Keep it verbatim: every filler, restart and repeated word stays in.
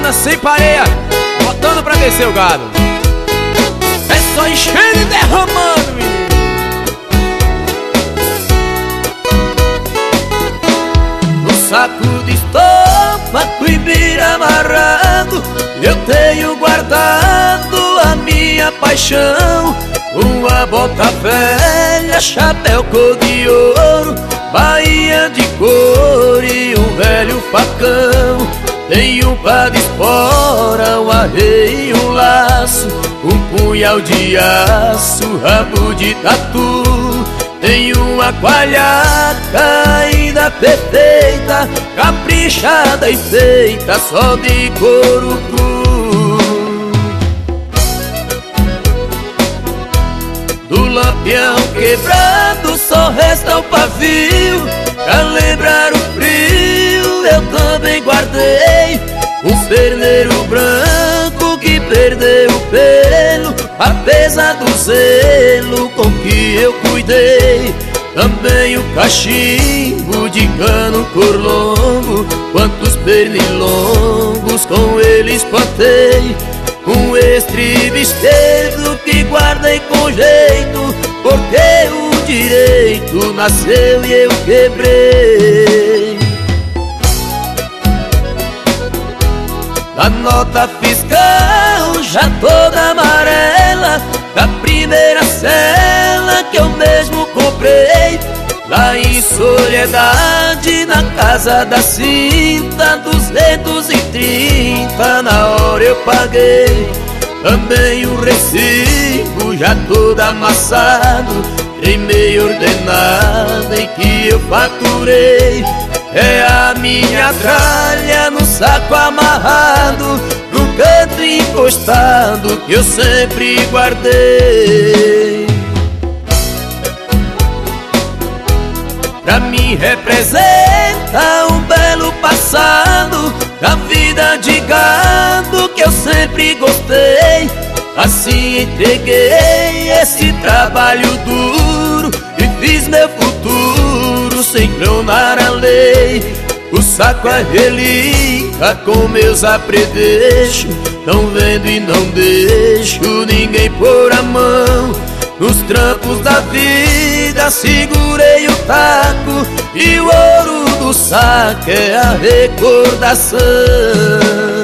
lona sem pareia, botando pra descer o gado. É só enchendo e derramando, menino. No saco de estômago e bira amarrado, eu tenho guardado a minha paixão. Uma bota velha, chapéu cor de ouro, bainha de couro e um velho facão. Tenho pá de espora, um arreio e um laço, um punhal de aço, rabo de tatu. Tenho uma coalhaca ainda perfeita, caprichada e feita só de couro cru. Do lampião quebrado só resta o pavio, pra lembrar o frio eu também guardei um perneiro branco que perdeu o pelo, apesar do zelo com que eu cuidei. Também o cachimbo de cano cor longo, quantos pernilongos com ele espantei. Um estribo esquerdo que guardei com jeito, porque o direito nasceu e eu quebrei. A nota fiscal já toda amarela, da primeira cela que eu mesmo comprei, lá em Soledade, na casa da cinta, duzentos e trinta na hora eu paguei. Também o recibo já todo amassado, em meio ordenado em que eu faturei. É a minha tralha no saco amarrado, no canto encostado que eu sempre guardei. Pra mim representa um belo passado, da vida de gado que eu sempre gostei. Assim entreguei esse trabalho duro e fiz meu futuro sem clonar a lei. O saco é relíquia com meus apredeixos, não vendo e não deixo ninguém pôr a mão. Nos trampos da vida segurei o taco, e o ouro do saco é a recordação.